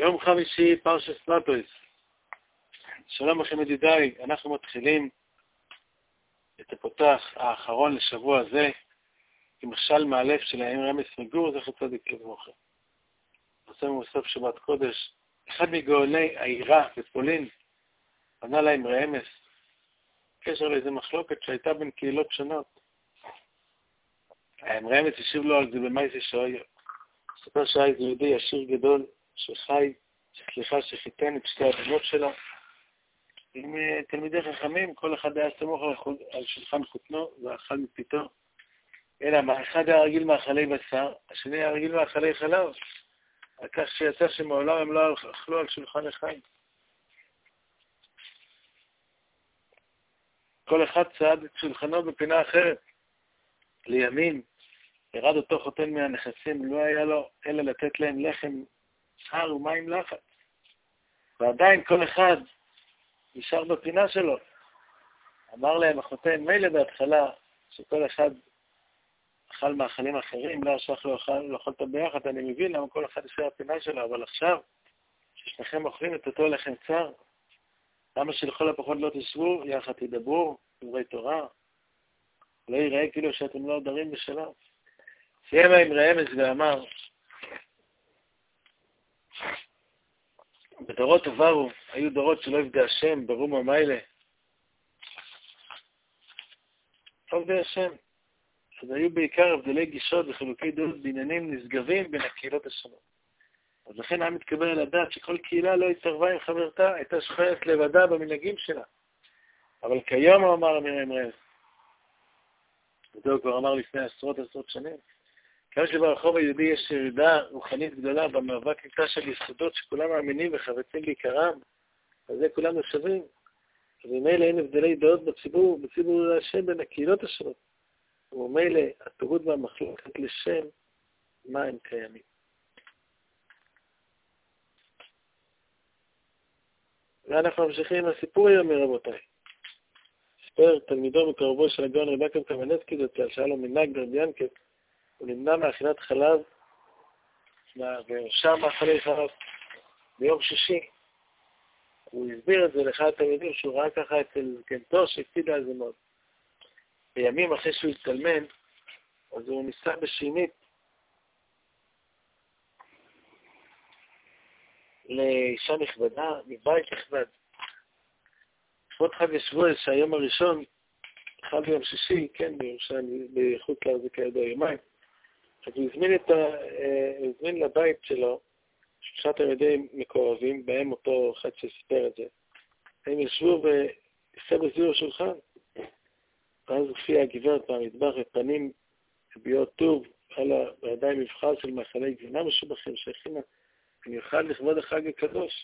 יום חמישי, פרשת מטויס. שלום לכם ידידיי, אנחנו מתחילים את הפותח האחרון לשבוע הזה, עם משל מאלף של הימים רמז מגור, זכר צדיק לברכה. עושה בסוף שבת קודש, אחד מגאוני העירה בפולין, ענה להם רמז, קשר לאיזו מחלוקת שהייתה בין קהילות שונות. רמז השיב לו על זה במייסי שויה. ספר שהיה זה יהודי עשיר גדול, שחי, שחיתן את שתי הבנות שלו. עם תלמידי חכמים, כל אחד היה סמוך על שולחן חותנו ואכל מפיתו. אלא, אחד היה רגיל מאכלי בשר, השני היה רגיל מאכלי חלב. על כך שיצא שמעולם הם לא אכלו על שולחן אחד. כל אחד צעד את שולחנו בפינה אחרת. לימים, ירד אותו חותן מהנכסים, לא היה לו אלא לתת להם לחם שחר ומים לחץ. ועדיין כל אחד נשאר בפינה שלו. אמר להם החותן, מילא בהתחלה שכל אחד אכל מאכלים אחרים, לא שייך לא אכלת ביחד, אני מבין למה כל אחד נשאר בפינה שלו, אבל עכשיו, ששניכם אוכלים את אותו לחם צר, למה שלכל הפחות לא תשבו, יחד תדברו, דברי תורה, לא ייראה כאילו שאתם לא דרים בשלב. סיים עם רמז ואמר, בדורות עברו, היו דורות שלא עבדי השם, ברום המיילה. לא עבדי השם. אז היו בעיקר הבדלי גישות וחילוקי דעות בעניינים נשגבים בין הקהילות השונות. אז לכן היה מתקבל על הדעת שכל קהילה לא התערבה עם חברתה, הייתה שוכנת לבדה במנהגים שלה. אבל כיום הוא אמר מרים רז. וזהו כבר אמר לפני עשרות שנים. כמה שברחוב היהודי יש ירידה רוחנית גדולה במאבק איתה של יסודות שכולם מאמינים וחפצים בעיקרם, אז זה כולם נחשבים. אז ממילא אין הבדלי דעות בציבור השם בין הקהילות השונות. וממילא הפירוט והמחלוקת לשם, מה הם קיימים. ואנחנו ממשיכים עם הסיפור היום מרבותיי. ספר תלמידו מקרובו של הגאון רבי יעקב קמנצקי זצ"ל, שהיה לו מנהג רבי ינקב, הוא נמנע מאכילת חלב, ושם מאכלי חלב ביום שישי. הוא הסביר את זה לאחד התלמידים שהוא ראה ככה אצל קנטו שהקפיד על זה מאוד. בימים אחרי שהוא התקלמן, אז הוא ניסה בשינית לאישה נכבדה, מבית נכבד. לכבוד חג השבוע שהיום הראשון, חל ביום שישי, כן, בחוץ לארץ כידוע יומיים, אז הוא הזמין לבית שלו 3 תלמידי מקורבים, בהם אותו אחד שסיפר את זה. הם ישבו ויסבו סביב השולחן. ואז הופיעה הגברת במטבח ופנים הביעות טוב בידיים מבחר של מאכלי גבינה משובחים שהכינה במיוחד לכבוד החג הקדוש.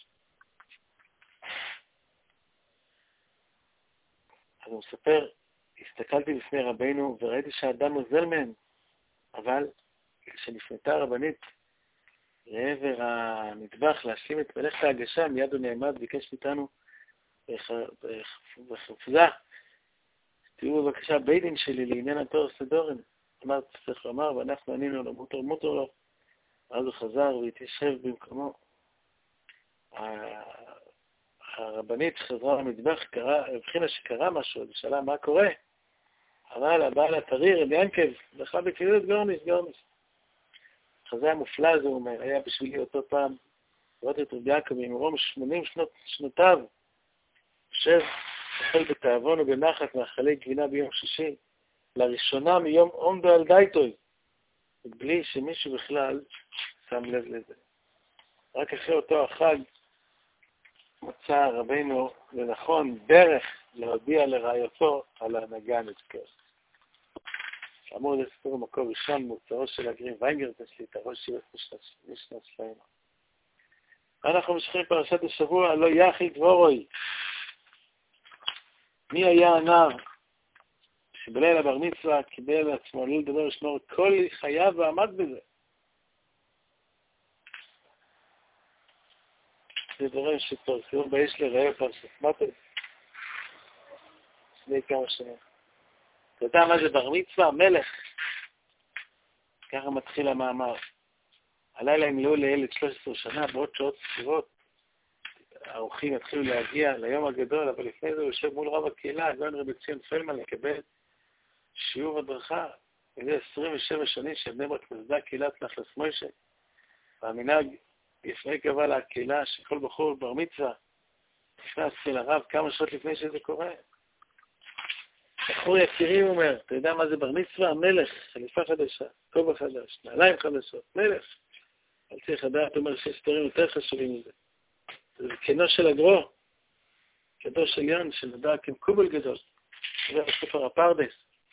אז הוא מספר, הסתכלתי לפני רבינו וראיתי שהאדם נוזל מהם, אבל כשנפנתה הרבנית לעבר המטבח להשלים את מלאכת ההגשה, מיד הוא נעמד, ביקש מאיתנו בחפזה, תראו בבקשה בית דין שלי לעניין התור סדורן. אמרתי, צריך לומר, ואנחנו ענינו לו, מותר לו. אז הוא חזר והתיישב במקומו. הרבנית חזרה למטבח, הבחינה שקרה משהו, היא שאלה מה קורה. אבל הבעל הטרי, רבי ינקב, זכה בקריאות גורניס. החזה המופלא הזה, הוא אומר, היה בשבילי אותו פעם, לראות את רבי יעקב ממרום 80 שנותיו, יושב, אוכל בתאבון ובנחת מאכלי גבינה ביום שישי, לראשונה מיום עומדו על דייטוי, בלי שמישהו בכלל שם לב לזה. רק אחרי אותו החג מצא רבינו לנכון דרך להודיע לרעייתו על ההנהגה הנזכרת. כאמור, זה סיפור במקור ראשון מוצאו של הגרים ויינגרט השליטה, ראש שיבת משנה שלנו. אנחנו ממשיכים פרשת השבוע, לא יחי דבורוי. מי היה הנער שבליל הבר מצווה קיבל לעצמו עלול לדבר לשמור כל חייו ועמד בזה? זה דברים שפרסמו באש לראה פרשת מטויס לפני כמה שנים. אתה יודע מה זה בר מצווה? מלך. ככה מתחיל המאמר. הלילה ימלאו לילד 13 שנה, בעוד שעות סבירות. האורחים יתחילו להגיע ליום הגדול, אבל לפני זה הוא יושב מול רב הקהילה, הגאון רבי ציון פלמן, לקבל שיעור הדרכה. זה 27 שנים שבני ברק נוסדה קהילת נחלס מוישה. והמנהג לפני קבע לקהילה שכל בחור בר מצווה נכנס אל הרב כמה שעות לפני שזה קורה. בחור יקירי אומר, אתה יודע מה זה בר מצווה? מלך, חליפה חדשה, כובע חדש, נעליים חדשות, מלך. אל צריך לדעת, אומר שיש דברים יותר חשובים מזה. זה כנו של הגרו, כנו של יון, שנדע כמקובל גדול. זה הספר הפרדס.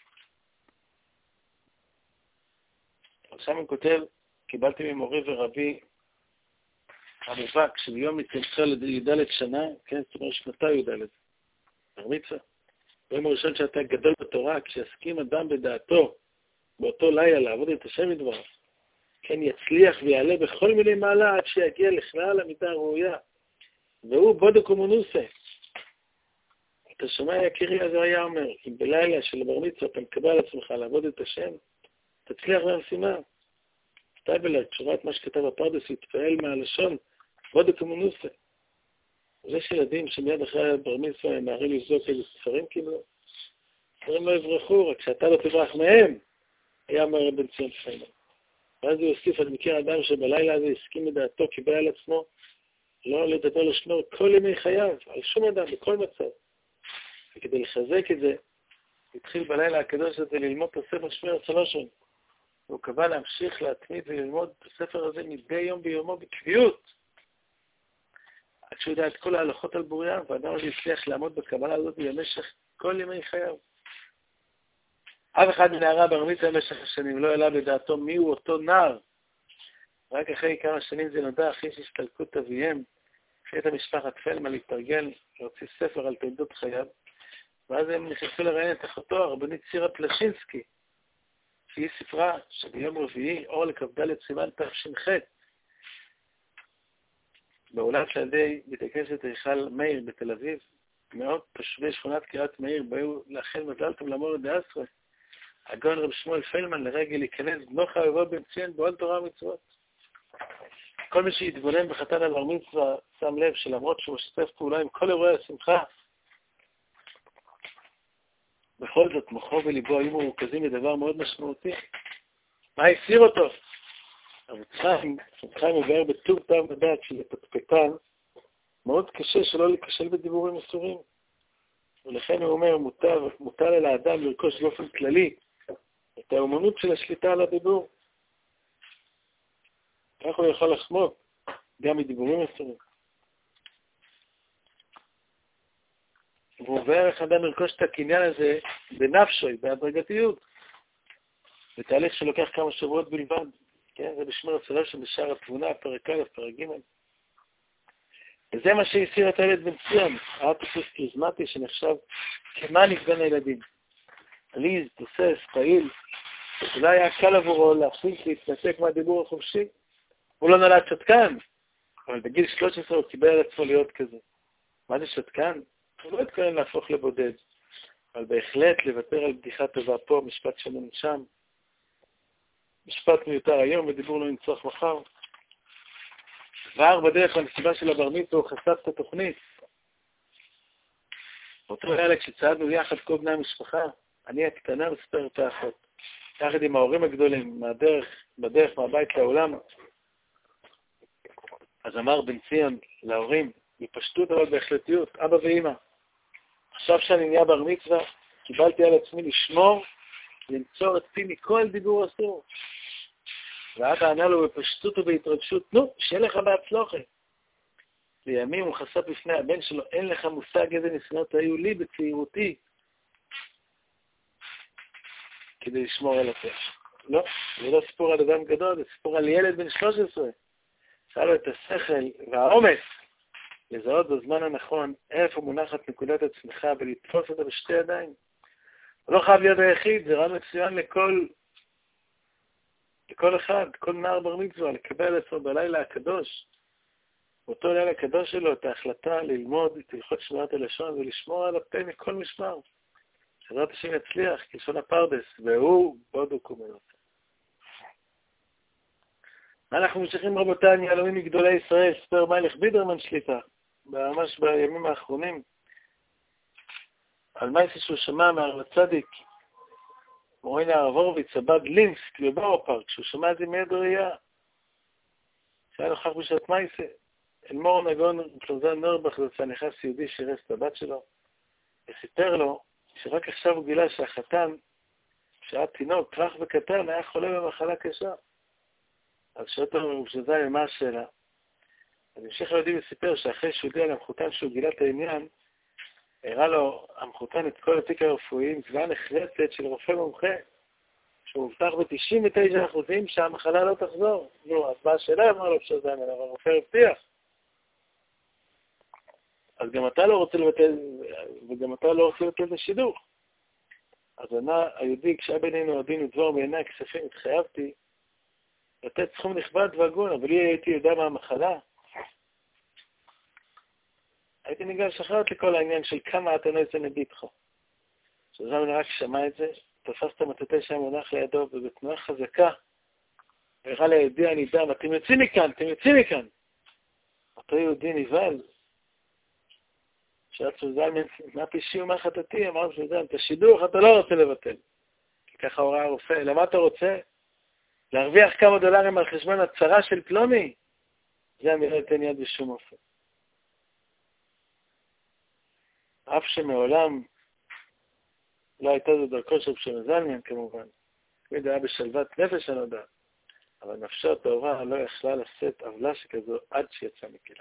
עכשיו הוא כותב, קיבלתי ממורי ורבי המובק שביום מתכנסה לי"ד שנה, כן, זאת אומרת שנתה י"ד, בר מצווה. ביום הראשון שאתה גדול בתורה, כשיסכים אדם בדעתו באותו לילה לעבוד את השם מדבר, כן, יצליח ויעלה בכל מיני מעלה עד שיגיע לכלל המידה הראויה. והוא בודק ומנוסה. אתה שומע יקירי, אז הוא היה אומר, אם בלילה של בר מצווה אתה מקבל על עצמך לעבוד את השם, תצליח במשימה. טייבלר, כשראה את מה שכתב הפרדס, התפעל מהלשון, בודק ומנוסה. יש ילדים שמיד אחרי בר מצווה הם מהרים לזוק איזה ספרים כאילו, ספרים לא יברחו, רק שאתה לא תברח מהם, היה אומר בן ציון פלמן. ואז הוא הוסיף, אני מכיר אדם שבלילה הזה הסכים לדעתו, קיבל על עצמו, לא לדבר לשמור כל ימי חייו, על שום אדם, בכל מצב. וכדי לחזק את זה, התחיל בלילה הקדוש הזה ללמוד את הספר שמיר הצלושן. והוא קבע להמשיך להתמיד וללמוד את הספר הזה מדי יום ביומו בקביעות. עד שהוא יודע את כל ההלכות על בוריים, והאדם הזה הצליח לעמוד בקבלה הזאת במשך כל ימי חייו. אף אחד מנערה בר מצווה במשך השנים לא העלה בדעתו מי הוא אותו נער. רק אחרי כמה שנים זה נודע אחרי שהסתלקות אביהם, החליטה משפחת פלמן להתארגן, להוציא ספר על תולדות חייו, ואז הם נכנסו לראיין את אחותו, הרבנית צירה פלשינסקי, שהיא ספרה שביום רביעי, אור לכ"ד סימן תש"ח, באולת לידי בית הכנסת היכל מאיר בתל אביב, מאות תושבי שכונת קריית מאיר באו לאחל מזל טוב למורד דאסרה, הגאון רב שמואל פלמן לרגל להיכנס בנו חביבו בן ציון בעול תורה ומצוות. כל מי שהתבונן בחתן הבר מצווה שם לב שלמרות שהוא משתף פעולה עם כל אירועי השמחה, בכל זאת מוחו וליבו היו מרוכזים לדבר מאוד משמעותי. מה הסיר אותו? רב חיים מבאר בטוב טעם לדעת שלפטפטן מאוד קשה שלא להיכשל בדיבורים אסורים. ולכן הוא אומר, מוטל על האדם לרכוש באופן כללי את האמנות של השליטה על הדיבור. כך הוא יכול לחמוק גם מדיבורים אסורים. והוא עובר איך אדם לרכוש את הקניין הזה בנפשוי, בהדרגתיות. בתהליך שלוקח כמה שבועות בלבד. כן, זה בשמיר הצלושן בשער התבונה, פרק א', פרק ג'. וזה מה שהסיר את הילד בן ציון, האתוס כריזמטי שנחשב כמניק בין הילדים. עליז, תוסס, פעיל, אולי היה קל עבורו להפסיק להתנתק מהדיבור החופשי. הוא לא נולד שתקן, אבל בגיל 13 הוא קיבל על עצמו להיות כזה. מה זה שתקן? הוא לא התכוון להפוך לבודד, אבל בהחלט לוותר על בדיחה טובה פה, משפט שמון שם, משפט מיותר היום ודיבור לא נצטרך מחר. וער בדרך לנסיבה של הבר מצווה הוא חשף את התוכנית. אותו לילה כשצעדנו יחד כל בני המשפחה, אני הקטנה מספר את האחות, יחד עם ההורים הגדולים, בדרך מהבית לעולם. אז אמר בן ציון להורים, בפשטות אבל בהחלטיות, אבא ואמא, עכשיו שאני נהיה בר מצווה, קיבלתי על עצמי לשמור, לנצור את פי מכל דיבור אסור. ואבא ענה לו בפשטות ובהתרגשות, נו, שיהיה לך בהצלחה. לימים הוא חשף בפני הבן שלו, אין לך מושג איזה ניסיונות היו לי בצעירותי, כדי לשמור על הפשע. לא, זה לא סיפור על אדם גדול, זה סיפור על ילד בן 13. שהיה לו את השכל והעומס לזהות בזמן הנכון איפה מונחת נקודת הצמיחה ולתפוס אותה בשתי ידיים. הוא לא חייב להיות היחיד, זה רע מצוין לכל אחד, כל נער בר מצווה, לקבל עצמו בלילה הקדוש, באותו לילה הקדוש שלו, את ההחלטה ללמוד את הלכות שמירת הלשון ולשמור על הפה מכל משמר. שברת השם יצליח, כלשון הפרדס, והוא בודוק ומנוסה. אנחנו ממשיכים רבותיי, יהלומים מגדולי ישראל, ספר מלך בידרמן שליטה, ממש בימים האחרונים, על מייסי שהוא שמע מהרב הצדיק, מורני הרב הורוביץ, הבא לינסק בבאו-פארק, שהוא שמע את זה מיד ראייה, שהיה נוכח בשעת מייסי, אלמור נגון פלוזן נורבך, זה נכנס יהודי שירס את הבת שלו, וסיפר לו שרק עכשיו הוא גילה שהחתן, שהיה תינוק, רך וקטן, היה חולה במחלה קשה. אז שאלת לו שזה מה השאלה. אז המשך היהודי וסיפר שאחרי שהוא הודיע למחותן שהוא גילה את העניין, הראה לו המחותן את כל התיק הרפואי עם צבעה נחרצת של רופא מומחה, שהוא הובטח ב-99% שהמחלה לא תחזור. נו, אז מה השאלה? אמר לו שזה, אבל הרופא הבטיח. אז גם אתה לא רוצה לבטל, וגם אתה לא רוצה לבטל את השידוך. אז ענה היהודי, כשהיה בינינו הדין ודבר בעיני הכספים, התחייבתי לתת סכום נכבד והגון, אבל לי הייתי יודע מה המחלה. הייתי ניגש אחרת לכל העניין של כמה אתה נועץ לביתך. שזמן רק שמע את זה, תפס את המטוטה שהיה מונח לידו, ובתנועה חזקה, והראה ליהודי הנידם, אתם יוצאים מכאן, אתם יוצאים מכאן. אותו יהודי נבהל, שאת סוזל מה פישי ומה חטאתי, אמר סוזל, את השידוך אתה לא רוצה לבטל. כי ככה הוראה הרופא, למה אתה רוצה? להרוויח כמה דולרים על חשבון הצרה של פלוני? זה אני לא אתן יד בשום אופן. אף שמעולם לא הייתה זו דרכו של פשוט זלמן כמובן, תמיד היה בשלוות נפש הנודע, אבל נפשו הטהורה לא יכלה לשאת עוולה שכזו עד שיצא מכלה.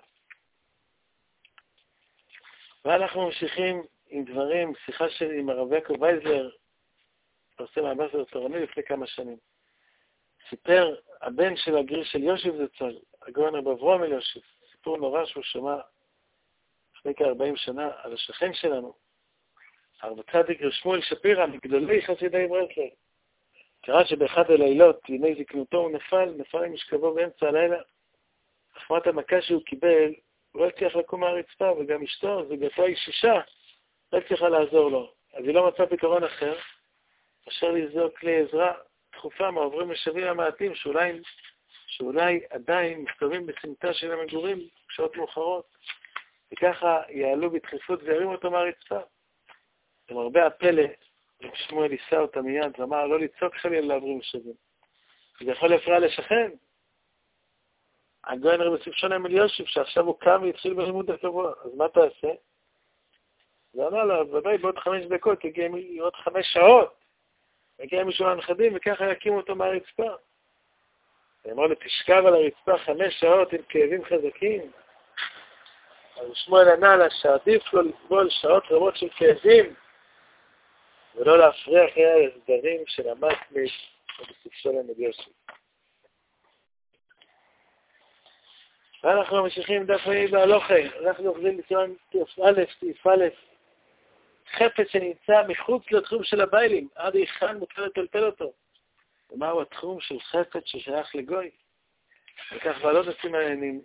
ואנחנו ממשיכים עם דברים, שיחה שלי עם הרב יעקב וייזלר, עושה מהבסר תורני לפני כמה שנים. סיפר הבן של הגריר של יושיב זצ"ל, הגאון רב אברהם אלישיב, סיפור נורא שהוא שמע לפני כ-40 שנה על השכן שלנו, הרב צדיק רב שמואל שפירא, מגדולי חסידי ברסלב. קרה שבאחד הלילות, ימי זקנותו הוא נפל עם משכבו באמצע הלילה. החמרת המכה שהוא קיבל, הוא לא הצליח לקום מהרצפה, וגם אשתו, זוגתו אישישה, לא הצליחה לעזור לו. אז היא לא מצאה פתרון אחר, אשר לזעוק לעזרה דחופה מהעוברים ושבים המעטים, שאולי עדיין מסתובבים בסמטה של המגורים בשעות מאוחרות, וככה יעלו בדחיפות וירימו אותו מהרצפה. למרבה הפלא, שמואל יישא אותה מיד, ואמר לא לצעוק חלילה לעוברים ושבים. זה יכול להפריע לשכן. הגאון רבי שמשון אלישיב, שעכשיו הוא קם והתחיל בלימוד הקבוע, אז מה תעשה? זה אמר לו, ודאי בעוד 5 דקות, יגיע עוד 5 שעות, יגיע מישהו לנכדים, וככה יקימו אותו מהרצפה. הוא אמר לו, תשכב על הרצפה 5 שעות עם כאבים חזקים. אז שמואל ענה לה שעדיף לו לסבול שעות רבות של כאבים, ולא להפריע אחרי ההסדרים של המסמיק ובספשון אלישיב. ואנחנו ממשיכים דף ה' בהלוכה, אנחנו אוחזים בסימן סעיף א', חפץ שנמצא מחוץ לתחום של הביילים, עד היכן מותר לטלטל אותו. ומהו התחום של חפץ ששייך לגוי? וכך בעלות הסימנים,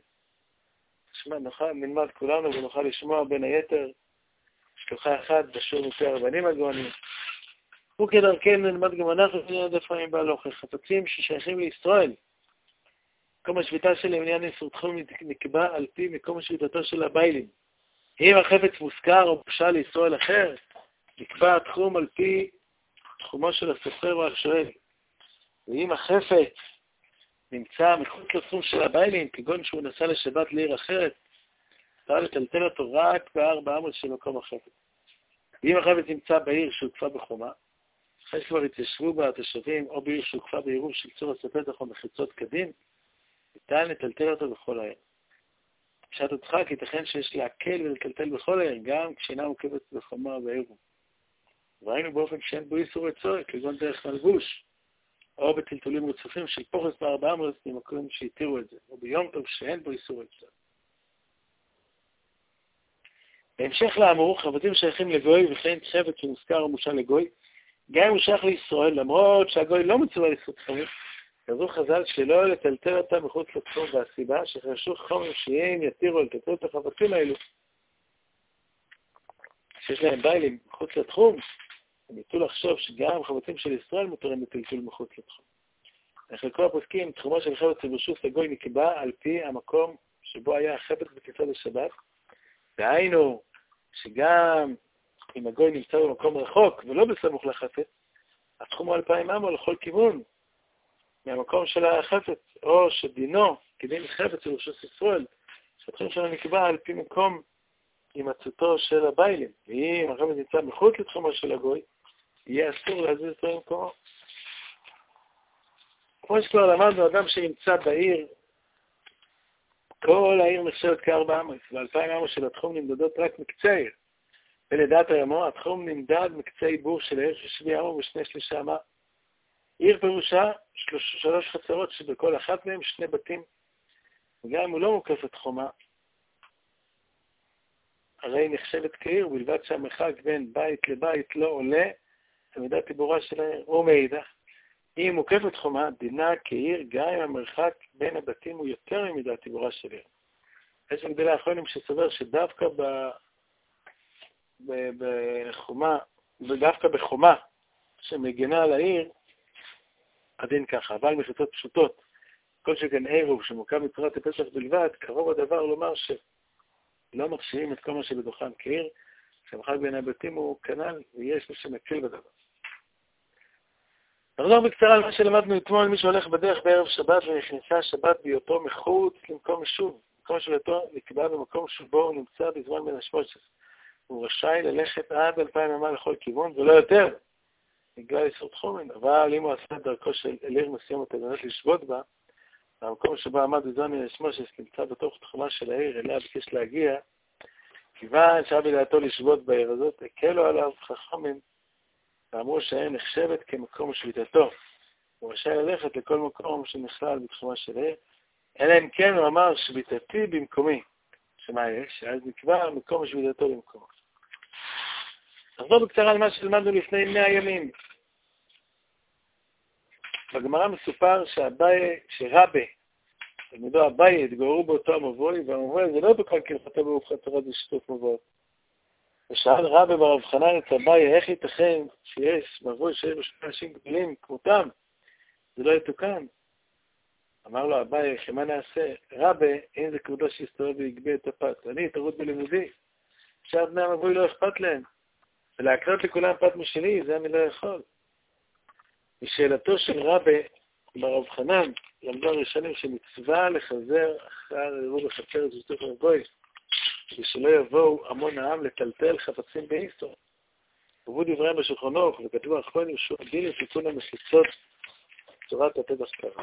נלמד כולנו ונוכל לשמוע בין היתר שלוחה אחת בשיעור מפי הרבנים הגאונים. וכדרכנו נלמד גם אנחנו דף ה' בהלוכה, חפצים ששייכים לישראל. מקום השביתה של עניין איסור תחום נקבע על פי מקום השביתתו של הביילים. אם החפץ מוזכר או בושה לישראל אחר, נקבע התחום על פי תחומו של הסוחר או השואל. ואם החפץ נמצא מחוץ לתחום של הביילים, כגון שהוא נסע לשבת לעיר אחרת, אפשר לטלטל אותו רק ב400 של מקום החפץ. ואם החפץ נמצא בעיר שהוקפה בחומה, אחרי שכבר התיישבו בה התושבים, או בעיר שהוקפה בעירוב של צור הספתח או מחיצות קדים, ניתן לטלטל אותו בכל העיר. פשט הדחק ייתכן שיש להקל ולטלטל בכל העיר, גם כשאינה מוקפת בחומה בעירוב. וראינו באופן שאין בו איסור רצוי, כגון דרך מלבוש, או בטלטולים רצופים של פוחס ב400 ממקום שהתירו את זה, או ביום טוב שאין בו איסור רצוי. בהמשך לאמור, חפצים שייכים לגוי וכן חפץ שמוזכר או מושל לגוי, גם אם הוא שייך לישראל, למרות שהגוי לא מצווה לאיסור תחומים, כזו חז"ל שלא לטלטל אותם מחוץ לתחום, והסיבה שחרשו חומר שהם יתירו לטלטל את החפצים האלו, שיש להם ביילים מחוץ לתחום, הם יתו לחשוב שגם חפצים של ישראל מותרים לטלטול מחוץ לתחום. חלקו הפוסקים, תחומו של חפץ ברשות הגוי נקבע על פי המקום שבו היה החפץ בכניסה לשבת. והיינו שגם אם הגוי נמצא במקום רחוק ולא בסמוך לחפץ, התחום הוא 2,000 אמה לכל כיוון מהמקום של החפץ, או שדינו כדין חפץ ברשות ישראל, שהתחום שלו נקבע על פי מקום הימצאותו של הביילים. ואם החפץ נמצא מחוץ לתחומו של הגוי, יהיה אסור להזיז אותו למקומו. כמו שכבר למדנו, אדם שנמצא בעיר, כל העיר נחשבת כ4 אמות, ו2,000 אמות של התחום נמדדות רק מקצה העיר. ולדעת הימו, התחום נמדד מקצה עיבור של העיר של 70 אמות ו2/3 אמה. עיר פירושה 3 חצרות שבכל אחת מהם 2 בתים. וגם אם הוא לא מוקף את חומה, הרי נחשבת כעיר, בלבד שהמרחק בין בית לבית לא עולה למידת עיבורה של העיר. ומאידך, אם מוקפת חומה, דינה כעיר גם אם המרחק בין הבתים הוא יותר ממידת עיבורה של עיר. יש מגדלי האחרונים שסובר שדווקא בחומה, ודווקא בחומה שמגנה על העיר, הדין ככה, אבל מחיצות פשוטות, כל שכן עירוב שמוקם בצורת הפסח בלבד, קרוב הדבר לומר שלא מכשירים את כל מה שבתוכם כעיר, שהמרחק בין הבתים הוא כנ"ל, ויש מי שמקל בדבר. נחזור בקצרה על מה שלמדנו אתמול, מי שהולך בדרך בערב שבת ונכנסה שבת בהיותו מחוץ למקום יישוב. מקום שבתו נקבע במקום שבו הוא נמצא בזמן בין השמוצת. הוא רשאי ללכת עד 2,000 אמה לכל כיוון, ולא יותר, בגלל איסור תחומן. אבל אם הוא עשה את דרכו של עיר מסוימת על מנת לשבות בה, והמקום שבו עמד בזמן בין השמוצת נמצא בתוך תחומה של העיר, אליה ביקש להגיע, כיוון שהיה בדעתו לשבות בעיר הזאת, הקלו עליו חכמים, ואמרו שהעיר נחשבת כמקום שביתתו. הוא רשאי ללכת לכל מקום שנכלל בתחומה של העיר, אלא אם כן הוא אמר שביתתי במקומי. שמה יש? אז נקבע מקום שביתתו במקומו. נחזור בקצרה על מה שלמדנו לפני 100 ימים. בגמרא מסופר שרבה, תלמידו אביי, התגוררו באותו המבוי, והמבוי זה לא בכל כלכתו ברוב חצרות ושיתוף מבואות. ושאל רבי ברב חנן את אביי, איך ייתכן שיש מבוי שיש בו 2 אנשים גדולים כמותם, זה לא יתוקן? אמר לו אביי, מה נעשה? רבי, אין זה כבודו שיסתובב ויגבה את הפת. אני התערות בלימודי. עכשיו בני המבוי לא אכפת להם. ולהקנות לכולם פת משלי, זה אני לא יכול. משאלתו של רבי ברב חנן, למדו הראשונים שמצווה לחזר אחר עירוב החצר את שיתוף המבוי, ושלא יבואו המון העם לטלטל חפצים באיסור. הובאו דבריהם בשולחנו, וכתבו האחרונים שהוא דין לתיקון המחיצות צורת הטבח קרה.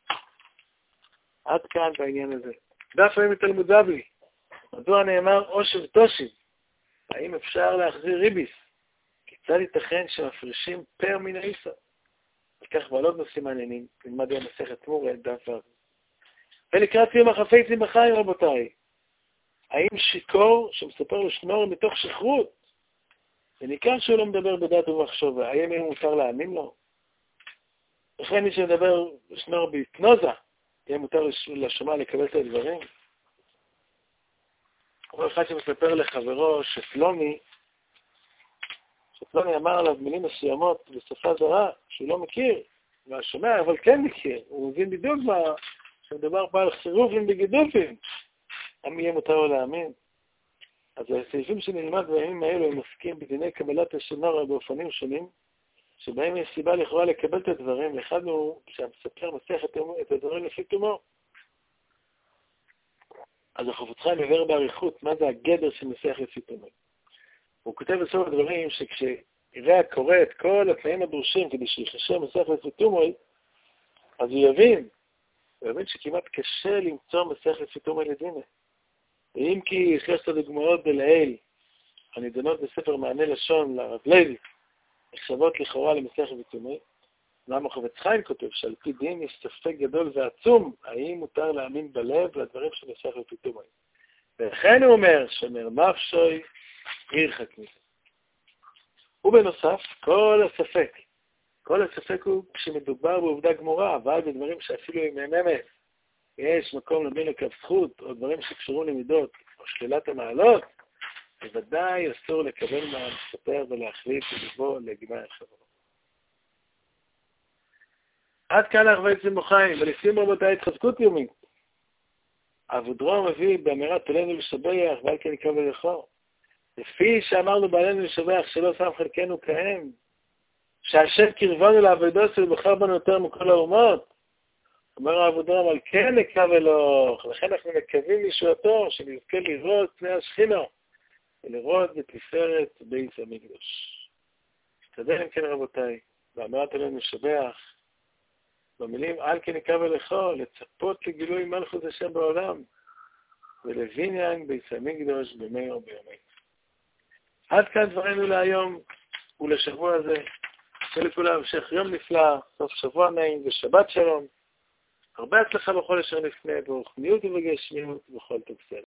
עד כאן בעניין הזה. דף היום מתלמוד בבלי. מדוע נאמר עושב תושיב? האם אפשר להחזיר ריביס? כיצד ייתכן שמפרישים פר מן האיסור? וכך בעלות נושאים מעניינים, נלמד היום מסכת מורה, דף ו'. ולקראת סיום החפצים בחיים, רבותיי. האם שיקור שמספר לשנור מתוך שכרות, וניכר שהוא לא מדבר בדעת ובמחשבה, האם הוא מותר להאמין לו? וכן מי שמדבר לשנור בהתנוזה, יהיה מותר לשומע לקבל את הדברים? או אחד שמספר לחברו שפלוני אמר עליו מילים מסוימות בשפה זרה שהוא לא מכיר, והשומע אבל כן מכיר, הוא מבין בדיוק מה שמדבר פה על חירופים בגידופים. האם יהיה מותר לו להאמין? אז הסעיפים שנלמד בימים האלו הם עוסקים בדיני קבלת השנור באופנים שונים, שבהם יש סיבה לכאורה לקבל את הדברים, ואחד הוא שהמספר מסך את הדברים לפי תומו. אז החפץ חיים מבאר באריכות מה זה הגדר של מסך לפי תומו. הוא כותב בסוף הדברים שכשיראה הקורא את כל התנאים הדרושים כדי שיחשב מסך לפי תומו, אז הוא יבין שכמעט קשה למצוא מסך לפי תומו לדינה. ואם כי 3 דוגמאות בלעיל, הנידונות בספר מענה לשון לרב לוי, נחשבות לכאורה למסכת ותומי, למה חפץ חיים כותב שעל פי דין יש ספק גדול ועצום, האם מותר להאמין בלב לדברים של מסכת ותומי. ולכן הוא אומר, שמר נפשוי ירחק מזה. ובנוסף, כל הספק הוא כשמדובר בעובדה גמורה, אבל בדברים שאפילו אם הם אמת, יש מקום לדין לקו זכות, או דברים שקשורים למידות, או שלילת המעלות, בוודאי אסור לקבל מהמספר ולהחליט ולבוא לגמר החברה. עד כאן הרבה צימוחיים, ולסיום רבותיי התחזקות יומית. אבודרום מביא באמירת עלינו לשבח, ועל כן יקרא ולכו. לפי שאמרנו בעלינו לשבח, שלא שם חלקנו כהם, שהשם קרבנו לעבודו ובחר בנו יותר מכל האומות. אומר האבודרום, על כן נקרא ולוך, לכן אנחנו מקווים לישועתו, שנזכה לראות פני השכינה, ולראות בתפארת בית המקדש. תדע אם כן רבותיי, באמירת עלינו לשבח, במילים על כן נקרא ולכו, לצפות לגילוי מלכות השם בעולם, ולבניין בית המקדש במאיר וביומיים. עד כאן דברינו להיום ולשבוע הזה. שלכולם המשך יום נפלא, סוף שבוע נעים ושבת שלום. הרבה הצלחה בכל אשר נפנה, ברוחניות ובגשמיות ובכל טוב סדר.